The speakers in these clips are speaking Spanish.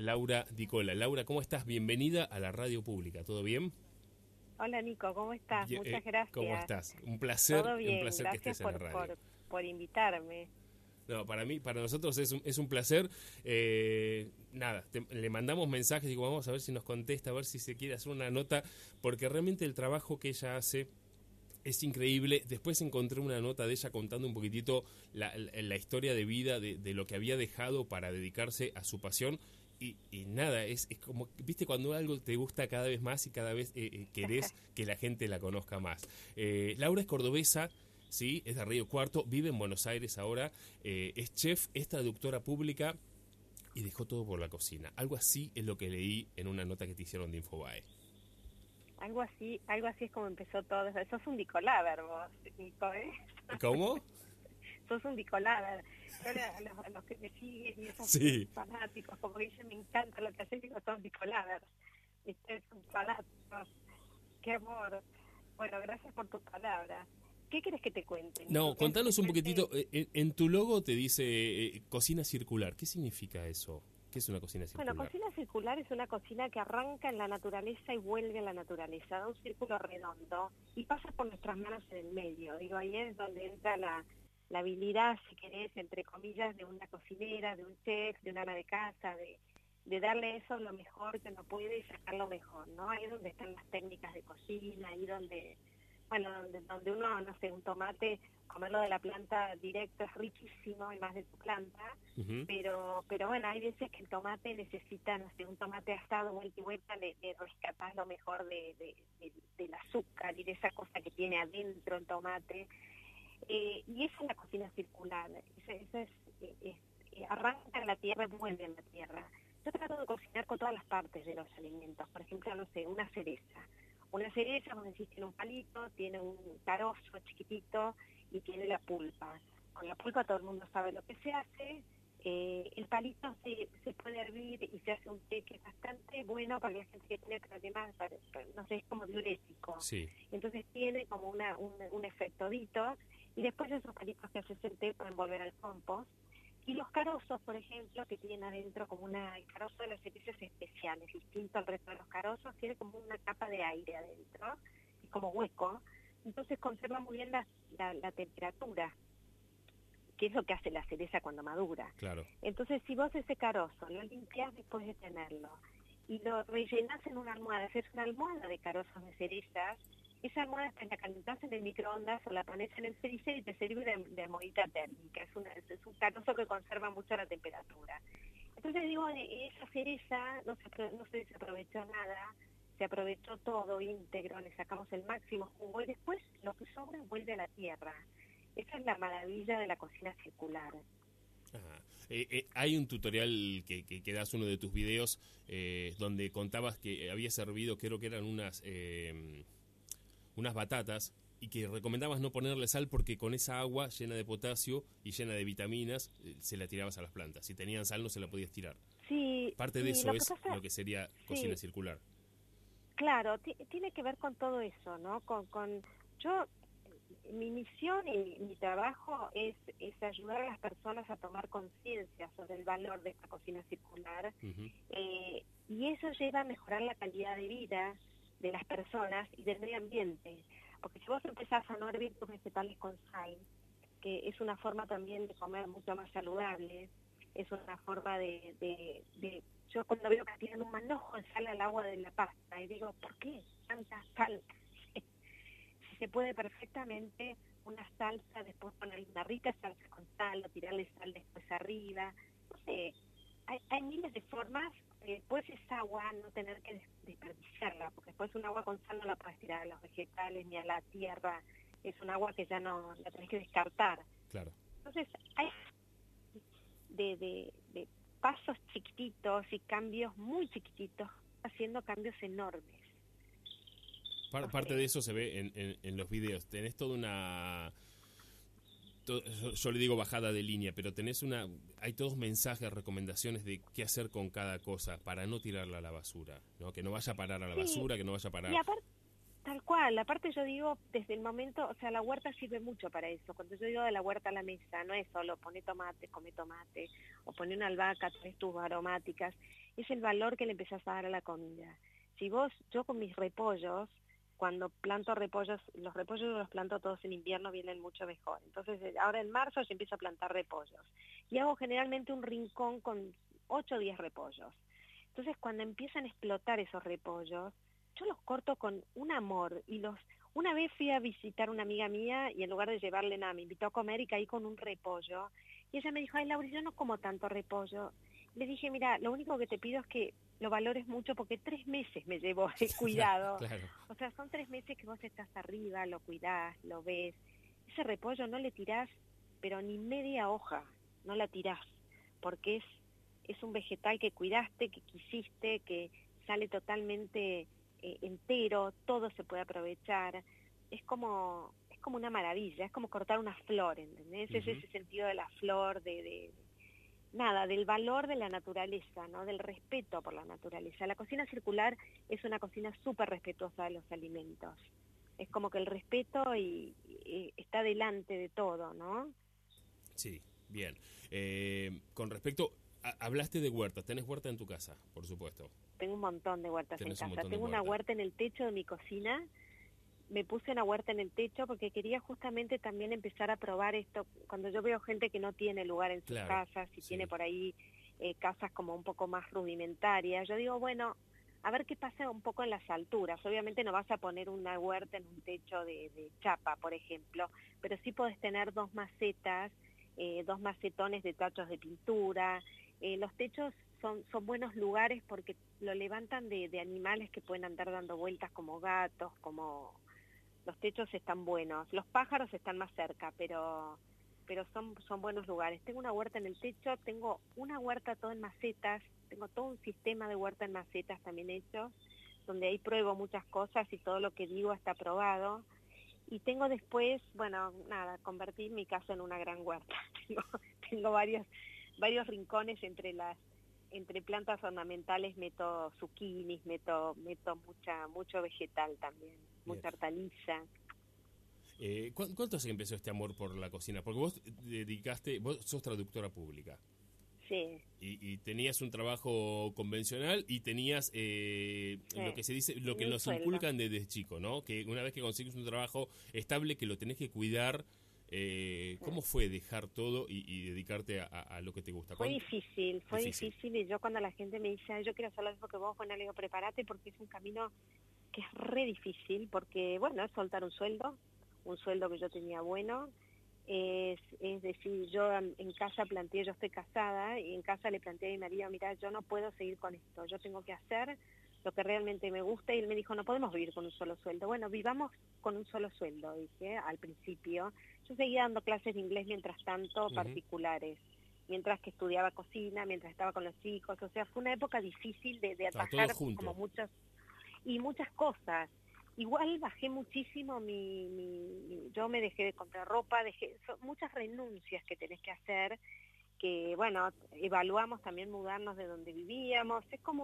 Laura Dicola. Laura, ¿cómo estás? Bienvenida a la radio pública, ¿todo bien? Hola Nico, ¿cómo estás? Muchas gracias. ¿Cómo estás? Un placer, Todo bien, un placer que gracias estés en la radio. por invitarme. No, para nosotros es un placer. Le mandamos mensajes, digo, vamos a ver si nos contesta, a ver si se quiere hacer una nota, porque realmente el trabajo que ella hace es increíble. Después encontré una nota de ella contando un poquitito la historia de vida, de lo que había dejado para dedicarse a su pasión. Y nada, es como, viste, cuando algo te gusta cada vez más y cada vez querés que la gente la conozca más. Laura es cordobesa, sí, es de Río Cuarto, vive en Buenos Aires ahora, es chef, es traductora pública y dejó todo por la cocina. Algo así es lo que leí en una nota que te hicieron de Infobae. Algo así es como empezó todo. Sos un dicoláver vos, Nico, ¿eh? ¿Cómo? Sos un dicoláver. A los que me siguen y esos fanáticos, como que dicen, me encanta lo que haces, digo, sos dicoláver. Es un fanático. Qué amor. Bueno, gracias por tu palabra. ¿Qué querés que te cuente? No, contanos un poquitito. En tu logo te dice cocina circular. ¿Qué significa eso? ¿Qué es una cocina circular? Bueno, cocina circular es una cocina que arranca en la naturaleza y vuelve a la naturaleza, da un círculo redondo y pasa por nuestras manos en el medio. Digo, ahí es donde entra la habilidad, si querés, entre comillas, de una cocinera, de un chef, de una ama de casa, de darle eso lo mejor que uno puede y sacar lo mejor, ¿no? Ahí es donde están las técnicas de cocina, ahí donde uno, no sé, un tomate, comerlo de la planta directo es riquísimo y más de tu planta, pero bueno, hay veces que el tomate necesita, no sé, un tomate asado vuelta y vuelta, le rescatás lo mejor del azúcar y de esa cosa que tiene adentro el tomate, y esa es la cocina circular, arranca en la tierra y vuelve en la tierra. Yo trato de cocinar con todas las partes de los alimentos, por ejemplo, no sé, una cereza. Una cereza, como decís, tiene un palito, tiene un carozo chiquitito y tiene la pulpa. Con la pulpa todo el mundo sabe lo que se hace. El palito se puede hervir y se hace un té que es bastante bueno para la gente que tiene problemas, no sé, es como diurético. Sí. Entonces tiene como un efectodito y después esos palitos que haces el té pueden volver al compost. Y los carozos, por ejemplo, que tienen adentro como el carozo de las cerezas especiales, distinto al resto de los carozos, tiene como una capa de aire adentro, es como hueco, entonces conserva muy bien la temperatura, que es lo que hace la cereza cuando madura. Claro. Entonces, si vos ese carozo lo limpias después de tenerlo y lo rellenás en una almohada, haces una almohada de carozos de cerezas, esa almohada la calentás en el microondas o la pones en el freezer y te sirve de almohadita térmica. Es un carozo que conserva mucho la temperatura. Entonces digo, esa cereza no se desaprovechó nada, se aprovechó todo íntegro, le sacamos el máximo jugo y después lo que sobra vuelve a la tierra. Esa es la maravilla de la cocina circular. Ajá. Hay un tutorial que das uno de tus videos donde contabas que había servido, creo que eran unas batatas y que recomendabas no ponerle sal porque con esa agua llena de potasio y llena de vitaminas se la tirabas a las plantas. Si tenían sal no se la podías tirar. Sí. Parte de eso es lo que sería cocina circular. Claro, tiene que ver con todo eso, ¿no? Mi misión y mi trabajo es ayudar a las personas a tomar conciencia sobre el valor de esta cocina circular, y eso lleva a mejorar la calidad de vida de las personas y del medio ambiente, porque si vos empezás a no hervir tus vegetales con sal, que es una forma también de comer mucho más saludable, es una forma yo cuando veo que tienen un manojo de sal al agua de la pasta y digo, ¿por qué tanta sal? Si se puede perfectamente una salsa, después ponerle una rica salsa con sal o tirarle sal después arriba, no sé, hay miles de formas. Después esa agua no tener que desperdiciarla, porque después un agua con sal no la puedes tirar a los vegetales ni a la tierra, es un agua que ya no la tenés que descartar. Claro. Entonces hay de pasos chiquititos y cambios muy chiquititos, haciendo cambios enormes. Parte de eso se ve en los videos. Tenés toda una... Yo le digo bajada de línea, pero hay todos mensajes, recomendaciones de qué hacer con cada cosa para no tirarla a la basura, ¿no? Que no vaya a parar a la basura, que no vaya a parar... Y aparte, tal cual, aparte yo digo, desde el momento, o sea, la huerta sirve mucho para eso. Cuando yo digo de la huerta a la mesa, no es solo poner tomate, come tomate, o poner una albahaca, tenés tus aromáticas. es el valor que le empezás a dar a la comida. Yo con mis repollos, cuando planto repollos, los repollos los planto todos en invierno, vienen mucho mejor. Entonces ahora en marzo yo empiezo a plantar repollos. Y hago generalmente un rincón con 8 o 10 repollos. Entonces cuando empiezan a explotar esos repollos, yo los corto con un amor una vez fui a visitar una amiga mía y en lugar de llevarle nada, me invitó a comer y caí con un repollo. Y ella me dijo, ay Laura, yo no como tanto repollo. Le dije, mira, lo único que te pido es que lo valores mucho porque 3 meses me llevó el cuidado. Claro. O sea, son 3 meses que vos estás arriba, lo cuidás, lo ves. Ese repollo no le tirás, pero ni media hoja, no la tirás, porque es un vegetal que cuidaste, que quisiste, que sale totalmente entero, todo se puede aprovechar. Es como una maravilla, es como cortar una flor, ¿entendés? Es ese sentido de la flor, nada, del valor de la naturaleza, ¿no? Del respeto por la naturaleza. La cocina circular es una cocina súper respetuosa de los alimentos. Es como que el respeto está delante de todo, ¿no? Sí, bien. Con respecto, hablaste de huertas. ¿Tenés huerta en tu casa, por supuesto? Tengo un montón de huertas en casa. Tengo una huerta en el techo de mi cocina. Me puse una huerta en el techo porque quería justamente también empezar a probar esto. Cuando yo veo gente que no tiene lugar en sus casas y tiene por ahí casas como un poco más rudimentarias, yo digo, bueno, a ver qué pasa un poco en las alturas. Obviamente no vas a poner una huerta en un techo de chapa, por ejemplo, pero sí podés tener 2 macetas, 2 macetones de tachos de pintura. Los techos son buenos lugares porque lo levantan de animales que pueden andar dando vueltas como gatos, como... Los techos están buenos, los pájaros están más cerca, pero son buenos lugares. Tengo una huerta en el techo, tengo una huerta todo en macetas, tengo todo un sistema de huerta en macetas también hecho, donde ahí pruebo muchas cosas y todo lo que digo está probado. Y tengo después, bueno, nada, convertí mi casa en una gran huerta. Tengo varios rincones entre plantas ornamentales, meto zucchinis, meto mucho vegetal también, mucha hortaliza. ¿Cuánto hace que empezó este amor por la cocina? Porque vos sos traductora pública. Sí. Y tenías un trabajo convencional y tenías lo que se dice, lo que nos inculcan desde chico, ¿no? Que una vez que consigues un trabajo estable, que lo tenés que cuidar. ¿Cómo fue dejar todo y dedicarte a lo que te gusta? Fue difícil, y yo cuando la gente me dice, yo quiero hacer lo mismo que vos, bueno, le digo, prepárate porque es un camino que es re difícil, porque, bueno, es soltar un sueldo que yo tenía bueno, es decir, yo en casa planteé, yo estoy casada, y en casa le planteé a mi marido, mira, yo no puedo seguir con esto, yo tengo que hacer lo que realmente me gusta, y él me dijo, no podemos vivir con un solo sueldo. Bueno, vivamos con un solo sueldo, dije, al principio. Yo seguía dando clases de inglés mientras tanto, particulares, mientras que estudiaba cocina, mientras estaba con los chicos, o sea, fue una época difícil de atajar como muchas cosas. Igual bajé muchísimo yo me dejé de comprar ropa, son muchas renuncias que tenés que hacer, que bueno, evaluamos también mudarnos de donde vivíamos,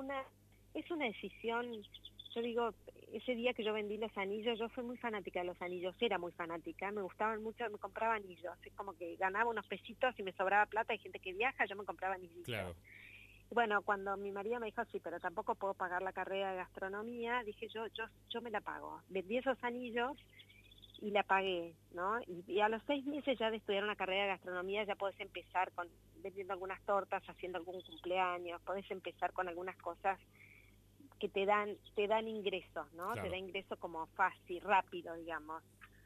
es una decisión. Yo digo, ese día que yo vendí los anillos, yo fui muy fanática de los anillos, era muy fanática, me gustaban mucho, me compraba anillos, es como que ganaba unos pesitos y me sobraba plata, hay gente que viaja, yo me compraba anillos. Claro. Bueno, cuando mi marido me dijo, sí, pero tampoco puedo pagar la carrera de gastronomía, dije, yo me la pago. Vendí esos anillos y la pagué, ¿no? Y a los 6 meses ya de estudiar una carrera de gastronomía ya podés empezar vendiendo algunas tortas, haciendo algún cumpleaños, podés empezar con algunas cosas que te dan ingresos, ¿no? Claro. Te da ingreso como fácil, rápido, digamos.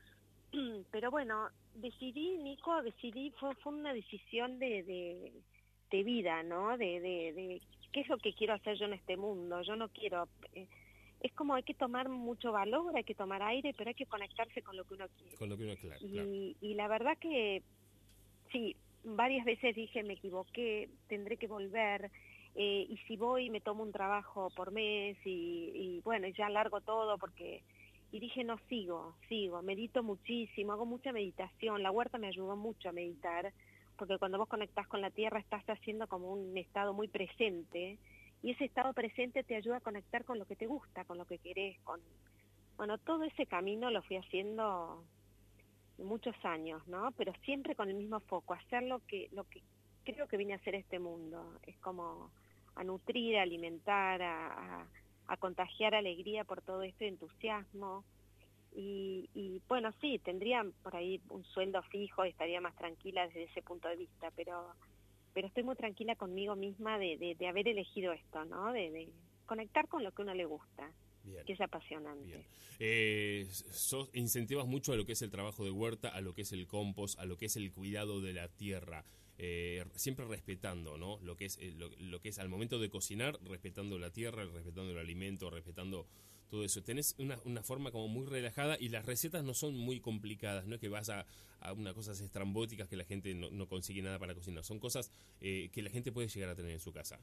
Pero bueno, Nico, fue una decisión de vida, ¿no? De qué es lo que quiero hacer yo en este mundo. Yo no quiero... es como hay que tomar mucho valor, hay que tomar aire, pero hay que conectarse con lo que uno quiere. Con lo que uno claro. Y la verdad que, sí, varias veces dije, me equivoqué, tendré que volver... y si voy me tomo un trabajo por mes y bueno, ya largo todo porque... Y dije, no, sigo, medito muchísimo, hago mucha meditación, la huerta me ayudó mucho a meditar, porque cuando vos conectás con la tierra estás haciendo como un estado muy presente, y ese estado presente te ayuda a conectar con lo que te gusta, con lo que querés, bueno, todo ese camino lo fui haciendo muchos años, ¿no? Pero siempre con el mismo foco, hacer lo que creo que vine a hacer este mundo, es como nutrir, a alimentar, a contagiar alegría por todo esto y entusiasmo. Y bueno, sí, tendría por ahí un sueldo fijo y estaría más tranquila desde ese punto de vista, pero estoy muy tranquila conmigo misma de haber elegido esto, ¿no? De conectar con lo que a uno le gusta. Bien. Que es apasionante. Incentivas mucho a lo que es el trabajo de huerta, a lo que es el compost, a lo que es el cuidado de la tierra, siempre respetando, ¿no? Lo que es al momento de cocinar, respetando la tierra, respetando el alimento, respetando todo eso. Tenés una forma como muy relajada y las recetas no son muy complicadas, no es que vas a unas cosas estrambóticas que la gente no consigue nada para cocinar, son cosas que la gente puede llegar a tener en su casa.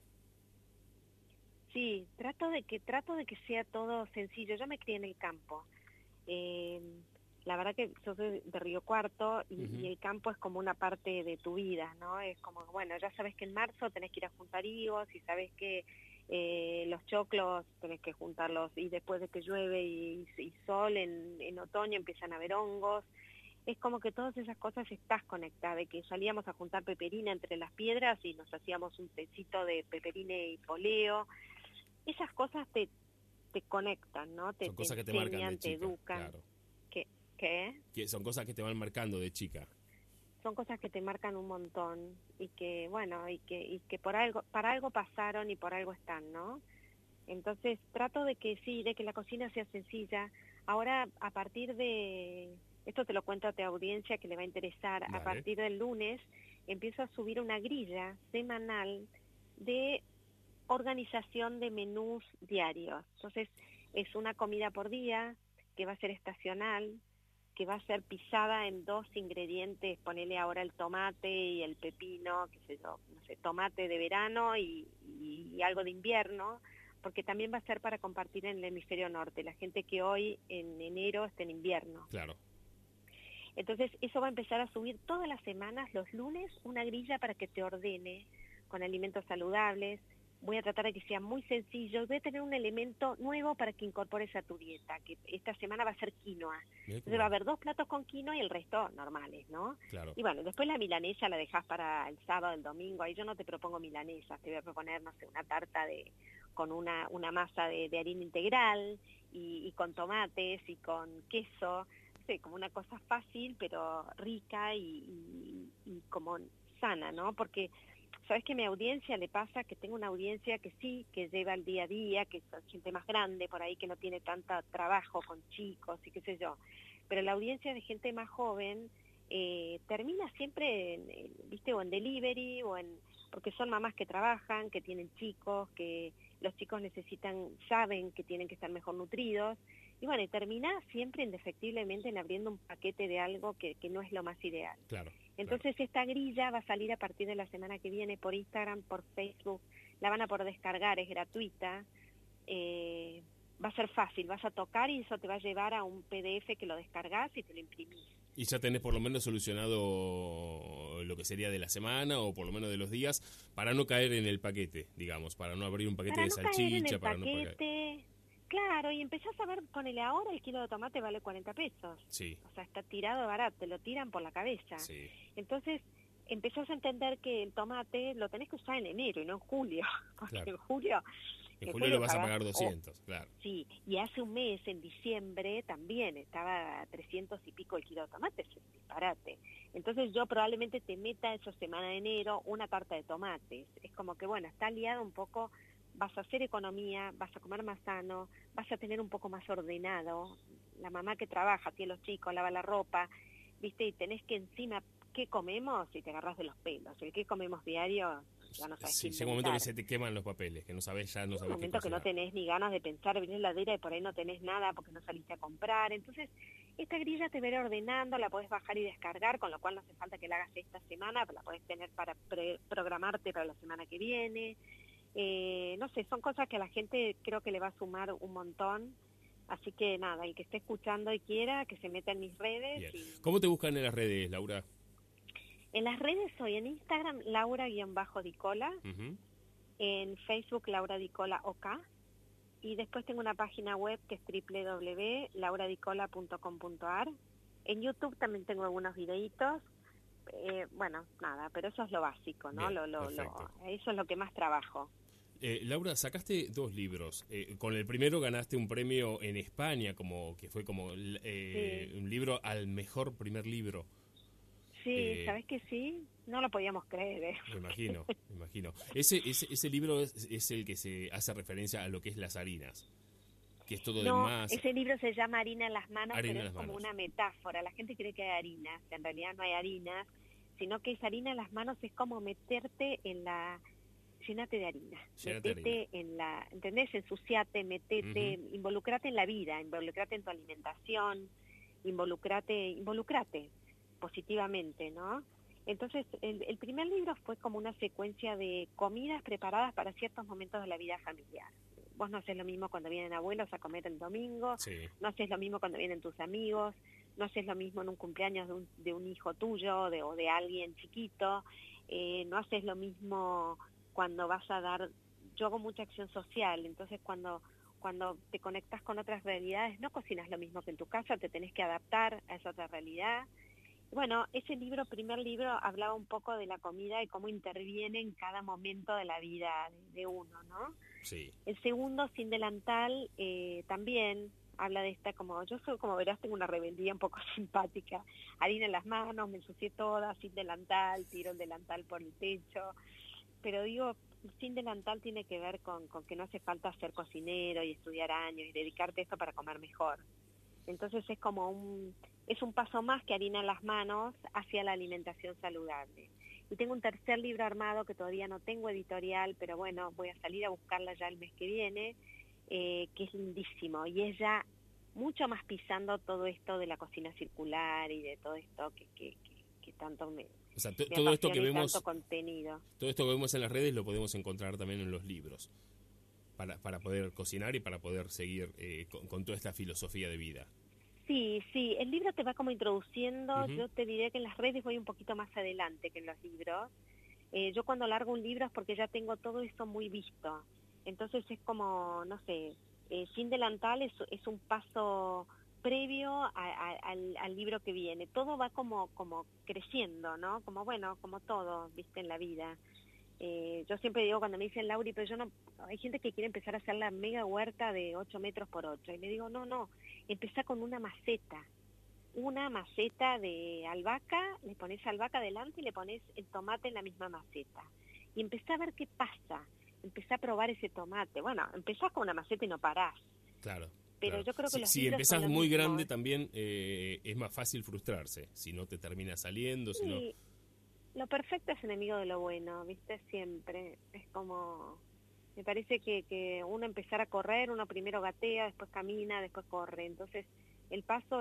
Sí, trato de que sea todo sencillo. Yo me crié en el campo. La verdad que yo soy de Río Cuarto y el campo es como una parte de tu vida, ¿no? Es como, bueno, ya sabes que en marzo tenés que ir a juntar higos y sabes que los choclos tenés que juntarlos y después de que llueve y sol en otoño empiezan a haber hongos. Es como que todas esas cosas estás conectada, de que salíamos a juntar peperina entre las piedras y nos hacíamos un tecito de peperina y poleo. Esas cosas te conectan, ¿no? Son cosas que te marcan de chica, te educan. Claro. ¿Qué? Que son cosas que te van marcando de chica. Son cosas que te marcan un montón y que, bueno, y que para algo pasaron y por algo están, ¿no? Entonces trato de que sí, de que la cocina sea sencilla. Ahora, a partir de... Esto te lo cuento a tu audiencia que le va a interesar. Dale. A partir del lunes empiezo a subir una grilla semanal de organización de menús diarios. Entonces, es una comida por día que va a ser estacional, que va a ser pisada en 2 ingredientes, ponele ahora el tomate y el pepino, qué sé yo, no sé, tomate de verano y algo de invierno, porque también va a ser para compartir en el hemisferio norte, la gente que hoy en enero está en invierno. Claro. Entonces, eso va a empezar a subir todas las semanas, los lunes, una grilla para que te ordene con alimentos saludables. Voy a tratar de que sea muy sencillo. Voy a tener un elemento nuevo para que incorpores a tu dieta, que esta semana va a ser quinoa. Entonces va a haber 2 platos con quinoa y el resto normales, ¿no? Claro. Y bueno, después la milanesa la dejás para el sábado, el domingo. Ahí yo no te propongo milanesas, te voy a proponer, no sé, una tarta con una masa de harina integral y con tomates y con queso. Sí, como una cosa fácil, pero rica y como sana, ¿no? Porque sabes que a mi audiencia le pasa que tengo una audiencia que sí, que lleva el día a día, que son gente más grande por ahí, que no tiene tanto trabajo con chicos y qué sé yo. Pero la audiencia de gente más joven termina siempre, ¿viste? O en delivery, porque son mamás que trabajan, que tienen chicos, que los chicos saben que tienen que estar mejor nutridos. Y bueno, y termina siempre indefectiblemente en abriendo un paquete de algo que no es lo más ideal. Claro. Entonces esta grilla va a salir a partir de la semana que viene por Instagram, por Facebook, la van a poder descargar, es gratuita, va a ser fácil, vas a tocar y eso te va a llevar a un PDF que lo descargas y te lo imprimís. Y ya tenés por lo menos solucionado lo que sería de la semana o por lo menos de los días para no caer en el paquete, digamos, para no abrir un paquete de salchicha, para no pagar. Claro, y empezás a ver, ponele ahora el kilo de tomate vale 40 pesos. Sí. O sea, está tirado barato, te lo tiran por la cabeza. Sí. Entonces, empezás a entender que el tomate lo tenés que usar en enero y no en julio. Porque claro. en julio lo vas a pagar 200, claro. Sí, y hace un mes, en diciembre, también estaba a 300 y pico el kilo de tomate, es un disparate. Entonces yo probablemente te meta esa semana de enero una tarta de tomates. Es como que, bueno, está liado un poco... Vas a hacer economía, vas a comer más sano, vas a tener un poco más ordenado. La mamá que trabaja, tiene los chicos, lava la ropa, ¿viste? Y tenés que encima, ¿qué comemos? Y te agarras de los pelos. El ¿qué comemos diario? Ya no sabes sí, llega un momento que se te queman los papeles, que no sabes ya, no sabes qué un momento que no tenés ni ganas de pensar, venís a la heladera y por ahí no tenés nada porque no saliste a comprar. Entonces, esta grilla te verá ordenando, la podés bajar y descargar, con lo cual no hace falta que la hagas esta semana, la podés tener para programarte para la semana que viene. No sé, son cosas que a la gente creo que le va a sumar un montón, así que nada, el que esté escuchando y quiera, que se meta en mis redes. ¿Cómo te buscan en las redes, Laura? En las redes soy en Instagram, Laura-Dicola, en Facebook, Laura Dicola OK, y después tengo una página web que es www.lauradicola.com.ar. En YouTube también tengo algunos videitos. Bueno, nada, pero eso es lo básico, ¿no? Bien, eso es lo que más trabajo. Laura, sacaste 2 libros. Con el primero ganaste un premio en España, que fue como Sí, un libro al mejor primer libro. sí, Eh, ¿sabes que sí? No lo podíamos creer, ¿eh? Me imagino, me imagino. Ese libro es el que se hace referencia a lo que es las harinas, que es todo de No, masa, ese libro se llama Harina en las manos, harina pero en es las como manos. una metáfora. La gente cree que hay harinas, en realidad no hay harinas, sino que esa harina en las manos es como meterte en la... Llénate de harina, Llénate de harina. metete en la, ¿entendés? Ensuciate, metete, Ujú. involucrate en la vida, involucrate en tu alimentación, involucrate positivamente, ¿no? Entonces, el primer libro fue como una secuencia de comidas preparadas para ciertos momentos de la vida familiar. Vos no haces lo mismo cuando vienen abuelos a comer el domingo, Sí. no haces lo mismo cuando vienen tus amigos, no haces lo mismo en un cumpleaños de un hijo tuyo o de alguien chiquito, no haces lo mismo cuando vas a dar, yo hago mucha acción social, entonces cuando te conectas con otras realidades, no cocinas lo mismo que en tu casa, te tenés que adaptar a esa otra realidad. Bueno, ese libro, primer libro, hablaba un poco de la comida y cómo interviene en cada momento de la vida de uno, ¿no? Sí. El segundo, Sin Delantal, también habla de esta, como yo soy, como verás, tengo una rebeldía un poco simpática, harina en las manos, me ensucié toda, sin delantal, tiro el delantal por el techo, pero digo, Sin Delantal tiene que ver con que no hace falta ser cocinero y estudiar años y dedicarte a esto para comer mejor. Entonces es un paso más que harina en las manos hacia la alimentación saludable. Y tengo un tercer libro armado que todavía no tengo editorial, pero bueno, voy a salir a buscarla ya el mes que viene, que es lindísimo y es ya mucho más pisando todo esto de la cocina circular y de todo esto que tanto O sea, me todo esto que apasiona y tanto vemos, contenido. todo esto que vemos en las redes lo podemos encontrar también en los libros, para poder cocinar y para poder seguir con toda esta filosofía de vida. Sí, sí, el libro te va como introduciendo, Ujú. yo te diré que en las redes voy un poquito más adelante que en los libros. Yo cuando largo un libro es porque ya tengo todo eso muy visto. Entonces es como, no sé, Sin Delantal es un paso previo al libro que viene. Todo va como creciendo, ¿no? Como bueno, como todo, viste, en la vida. Yo siempre digo cuando me dicen, Lauri, pero yo no, hay gente que quiere empezar a hacer la mega huerta de 8 metros por 8. Y le digo, no, empezá con una maceta de albahaca, le pones albahaca adelante y le pones el tomate en la misma maceta. Y empezá a ver qué pasa, empezá a probar ese tomate. Bueno, empezás con una maceta y no parás. Claro, Pero claro. yo creo que los Si libros son empezás lo muy mismo. grande también es más fácil frustrarse, si no te termina saliendo, si no... Y lo perfecto es enemigo de lo bueno, ¿viste? Siempre. Es como... Me parece que uno empezar a correr, uno primero gatea, después camina, después corre. Entonces, el paso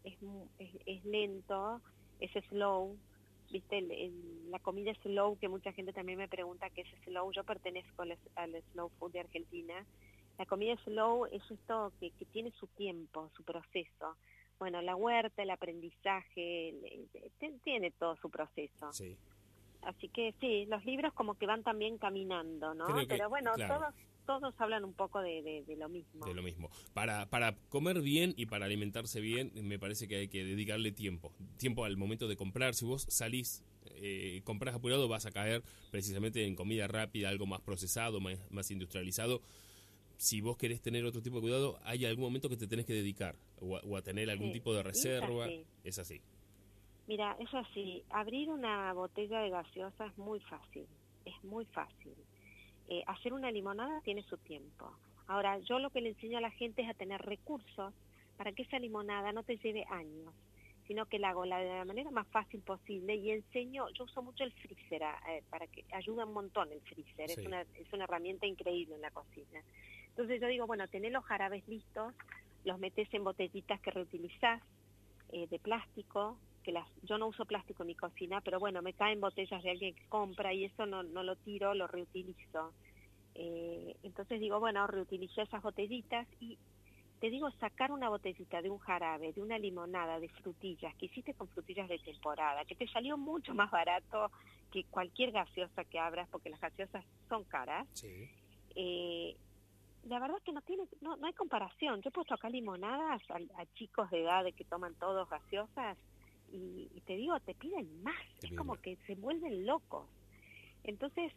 es lento, es slow, ¿viste? La comida slow, que mucha gente también me pregunta qué es slow. Yo pertenezco al slow food de Argentina. La comida slow es esto que tiene su tiempo, su proceso. Bueno, la huerta, el aprendizaje, tiene todo su proceso. Sí. Así que sí, los libros como que van también caminando, ¿no? Creo que, Pero bueno, claro, todos hablan un poco de lo mismo. de lo mismo. Para comer bien y para alimentarse bien, me parece que hay que dedicarle tiempo. Tiempo al momento de comprar. Si vos salís, compras apurado, vas a caer precisamente en comida rápida, algo más procesado, más industrializado. Si vos querés tener otro tipo de cuidado, hay algún momento que te tenés que dedicar o a tener algún Sí, tipo de y es reserva. así. Es así. Mira, es así. Abrir una botella de gaseosa es muy fácil, es muy fácil. Hacer una limonada tiene su tiempo. Ahora, yo lo que le enseño a la gente es a tener recursos para que esa limonada no te lleve años, sino que la hago de la manera más fácil posible y enseño, yo uso mucho el freezer, para que ayuda un montón el freezer, Sí. es una herramienta increíble en la cocina. Entonces yo digo, bueno, tenés los jarabes listos, los metés en botellitas que reutilizás, de plástico, yo no uso plástico en mi cocina, pero bueno, me caen botellas de alguien que compra y eso no lo tiro, lo reutilizo. Entonces digo, bueno, reutilicé esas botellitas y te digo, sacar una botellita de un jarabe, de una limonada, de frutillas, que hiciste con frutillas de temporada, que te salió mucho más barato que cualquier gaseosa que abras, porque las gaseosas son caras, Sí. eh, la verdad es que no hay comparación. Yo he puesto acá limonadas a chicos de edad de que toman todos gaseosas y te digo, te piden más, Te es piden como más. que se vuelven locos. Entonces,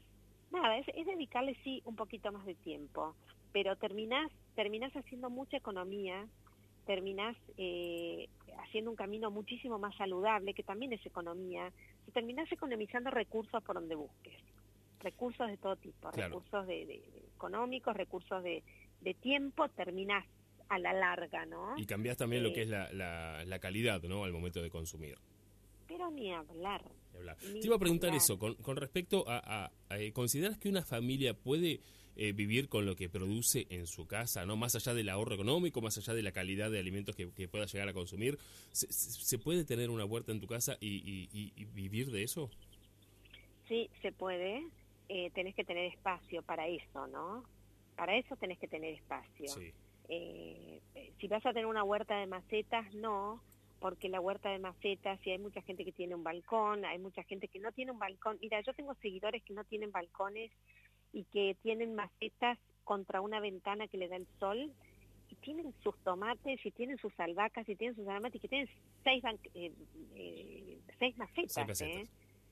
Nada, es dedicarle sí un poquito más de tiempo, pero terminás haciendo mucha economía, terminás haciendo un camino muchísimo más saludable, que también es economía, y terminás economizando recursos por donde busques, recursos de todo tipo, Claro. recursos de económicos, recursos de tiempo, terminás a la larga, ¿no? Y cambiás también lo que es la calidad, ¿no? Al momento de consumir. Pero ni hablar. Te iba a preguntar eso, con respecto ¿consideras que una familia puede vivir con lo que produce en su casa, no más allá del ahorro económico, más allá de la calidad de alimentos que pueda llegar a consumir? ¿Se puede tener una huerta en tu casa y vivir de eso? Sí, se puede. Tenés que tener espacio para eso, ¿no? Para eso tenés que tener espacio. Sí. Si vas a tener una huerta de macetas, no, porque la huerta de macetas, si hay mucha gente que tiene un balcón, hay mucha gente que no tiene un balcón. Mira, yo tengo seguidores que no tienen balcones y que tienen macetas contra una ventana que le da el sol, y tienen sus tomates, y tienen sus albahacas, y tienen sus aromatas, y que tienen seis macetas. 6 macetas.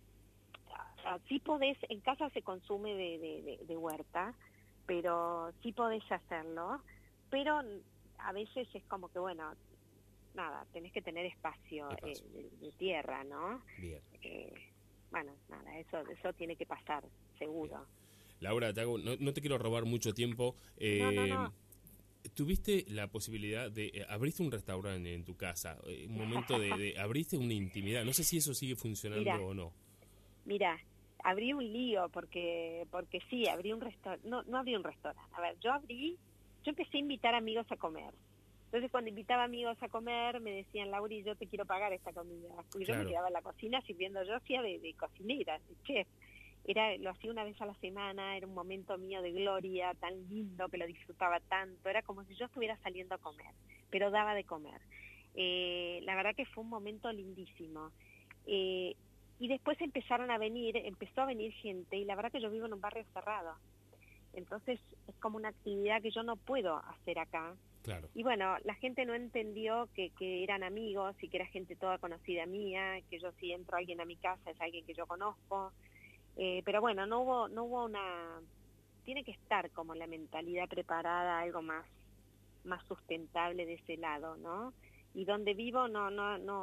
O sea, sí podés, en casa se consume de huerta, pero sí podés hacerlo, pero a veces es como que, bueno, nada, tenés que tener espacio de tierra, ¿no? Bien. Bueno, nada, eso tiene que pasar, seguro. Bien. Laura, no te quiero robar mucho tiempo. No. ¿Tuviste la posibilidad de... abriste un restaurante en tu casa, un momento abriste una intimidad? No sé si eso sigue funcionando o no. Mira, abrí un lío porque sí, abrí un restaurante. No abrí un restaurante. A ver, yo empecé a invitar amigos a comer. Entonces, cuando invitaba amigos a comer, me decían, Lauri, yo te quiero pagar esta comida. Porque Claro. Yo me quedaba en la cocina sirviendo, yo hacía de cocinera, de chef. Lo hacía una vez a la semana, era un momento mío de gloria, tan lindo, que lo disfrutaba tanto. Era como si yo estuviera saliendo a comer, pero daba de comer. La verdad que fue un momento lindísimo. Y después empezó a venir gente, y la verdad que yo vivo en un barrio cerrado. Entonces es como una actividad que yo no puedo hacer acá. Claro. Y bueno, la gente no entendió que eran amigos y que era gente toda conocida mía, que yo si entro alguien a mi casa es alguien que yo conozco. Pero bueno, no hubo una... Tiene que estar como la mentalidad preparada, algo más sustentable de ese lado, ¿no? Y donde vivo no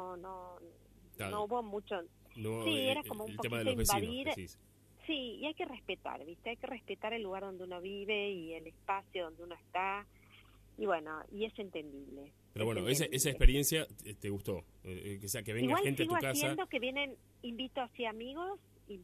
hubo mucho... No, sí, era como un el poquito tema de los invadir... vecinos, Sí, y hay que respetar, ¿viste? Hay que respetar el lugar donde uno vive y el espacio donde uno está. Y bueno, y es entendible. Pero bueno, esa experiencia te gustó, que venga Igual gente a tu sigo casa. haciendo que invito así amigos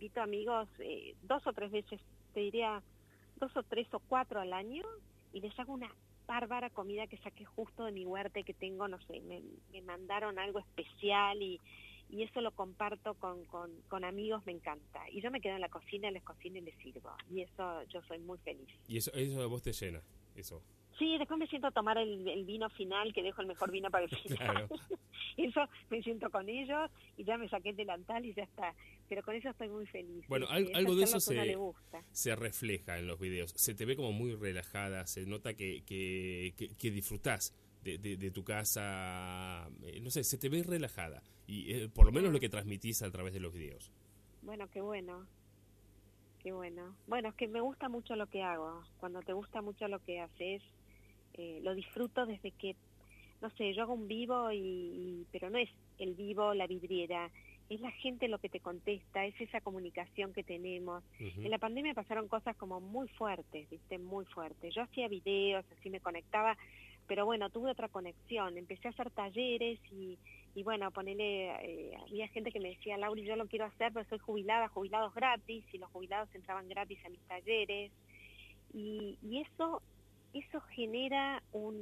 2 o 3 veces, te diría 2 o 3 o 4 al año, y les hago una bárbara comida que saqué justo de mi huerta y que tengo, no sé, me mandaron algo especial y eso lo comparto con amigos, me encanta. Y yo me quedo en la cocina, les cocino y les sirvo. Y eso yo soy muy feliz. Y eso a vos te llena, eso. Sí, después me siento a tomar el vino final, que dejo el mejor vino para el final. Claro. Eso, me siento con ellos y ya me saqué el delantal y ya está. Pero con eso estoy muy feliz. Bueno, ¿sí? algo de eso se refleja en los videos. Se te ve como muy relajada, se nota que disfrutás de tu casa. No sé, se te ve relajada. Y por lo menos lo que transmitís a través de los videos. Bueno, qué bueno. Qué bueno. Bueno, es que me gusta mucho lo que hago. Cuando te gusta mucho lo que haces, lo disfruto desde que, no sé, yo hago un vivo pero no es el vivo, la vidriera, es la gente lo que te contesta, es esa comunicación que tenemos. En la pandemia pasaron cosas como muy fuertes, ¿viste? Muy fuertes. Yo hacía videos, así me conectaba, pero bueno, tuve otra conexión. Empecé a hacer talleres y bueno, había gente que me decía, Lauri, yo lo quiero hacer, pero soy jubilada, jubilados gratis, y los jubilados entraban gratis a mis talleres. Y eso genera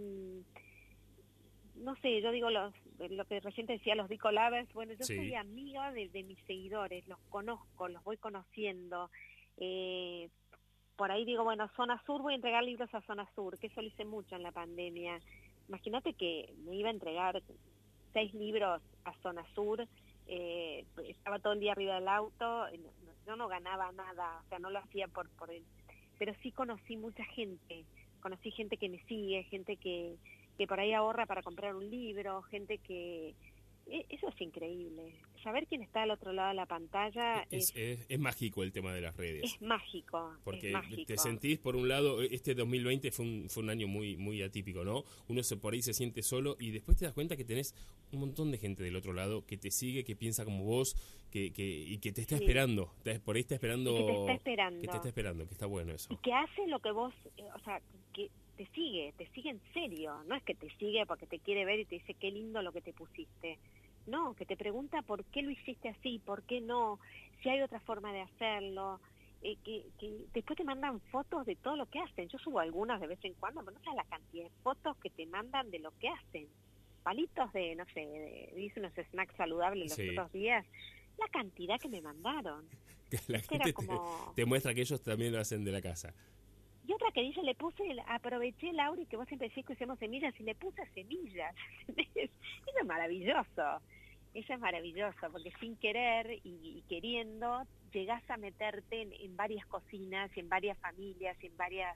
no sé, yo digo lo que recién te decía, los Bicolabers. Bueno, yo soy amiga de mis seguidores, los conozco, los voy conociendo. Por ahí digo, bueno, Zona Sur, voy a entregar libros a Zona Sur, que eso lo hice mucho en la pandemia. Imagínate que me iba a entregar 6 libros a Zona Sur, estaba todo el día arriba del auto, yo no ganaba nada, o sea, no lo hacía por él, pero sí conocí mucha gente, conocí gente que me sigue, gente que por ahí ahorra para comprar un libro, gente que Eso es increíble. Saber quién está al otro lado de la pantalla es mágico el tema de las redes. Es mágico. Porque es mágico. te sentís, por un lado, este 2020 fue un año muy atípico, ¿no? Uno por ahí se siente solo y después te das cuenta que tenés un montón de gente del otro lado que te sigue, que piensa como vos, y que te está esperando. Por ahí está esperando. Que te está esperando. Que te está esperando, que está bueno eso. Y que hace lo que vos, o sea, que te sigue en serio. No es que te sigue porque te quiere ver y te dice qué lindo lo que te pusiste. No, que te pregunta por qué lo hiciste así, por qué no, si hay otra forma de hacerlo, que después te mandan fotos de todo lo que hacen. Yo subo algunas de vez en cuando, pero no sabes la cantidad de fotos que te mandan de lo que hacen. Palitos de, no sé, dice unos snacks saludables los otros días, la cantidad que me mandaron. La gente te muestra que ellos también lo hacen de la casa. Y otra que dice, aproveché, Laura, que vos siempre decís que usemos semillas, y le puse semillas. Eso es maravilloso. Eso es maravilloso, porque sin querer y queriendo, llegás a meterte en varias cocinas, en varias familias, en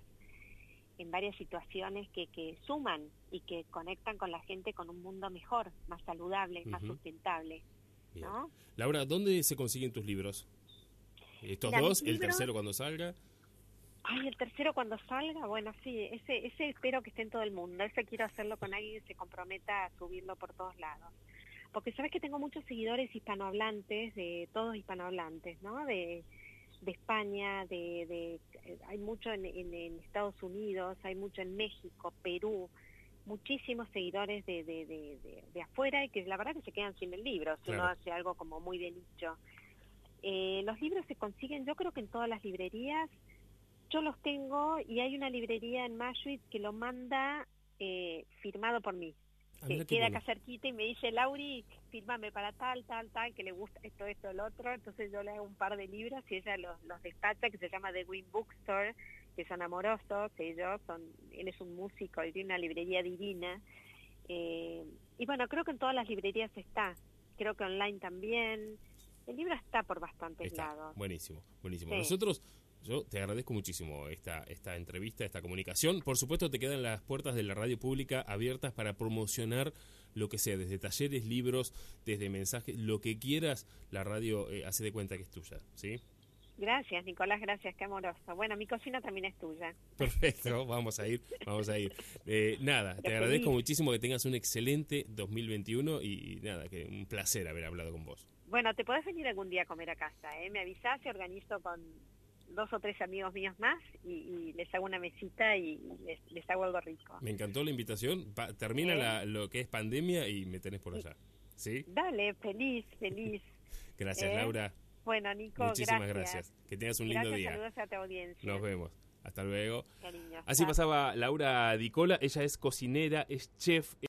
varias situaciones que suman y que conectan con la gente con un mundo mejor, más saludable, más sustentable. ¿No? Laura, ¿dónde se consiguen tus libros? ¿Estos dos? ¿El tercero cuando salga? Ay, el tercero cuando salga, bueno, sí, ese espero que esté en todo el mundo. Ese quiero hacerlo con alguien que se comprometa a subirlo por todos lados. Porque sabes que tengo muchos seguidores hispanohablantes, de todos hispanohablantes, ¿no? De España, hay mucho en Estados Unidos, hay mucho en México, Perú, muchísimos seguidores de afuera y que la verdad que se quedan sin el libro, si uno hace algo como muy de nicho. Los libros se consiguen, yo creo que en todas las librerías. Yo los tengo y hay una librería en Mashuit que lo manda firmado por mí. Queda acá cerquita y me dice, Lauri, fírmame para tal, que le gusta esto, el otro. Entonces yo le hago un par de libros y ella los despacha, que se llama The Green Bookstore, que son amorosos, él es un músico y tiene una librería divina. Y bueno, creo que en todas las librerías está. Creo que online también. El libro está por bastantes lados. Buenísimo. Sí. Yo te agradezco muchísimo esta entrevista, esta comunicación. Por supuesto, te quedan las puertas de la radio pública abiertas para promocionar lo que sea, desde talleres, libros, desde mensajes, lo que quieras, la radio hace de cuenta que es tuya, ¿sí? Gracias, Nicolás, gracias, qué amoroso. Bueno, mi cocina también es tuya. Perfecto, vamos a ir. Nada, te agradezco muchísimo, que tengas un excelente 2021 y nada, que un placer haber hablado con vos. Bueno, te podés venir algún día a comer a casa, ¿eh? Me avisás y organizo con 2 o 3 amigos míos más y les hago una mesita y les hago algo rico. Me encantó la invitación. Termina lo que es pandemia y me tenés por allá. ¿Sí? Dale, feliz. Gracias, Laura. Bueno, Nico, muchísimas gracias. Que tengas un lindo día. Saludos a tu audiencia. Nos vemos. Hasta luego. Cariño, Así pasaba Laura Di Cola. Ella es cocinera, es chef.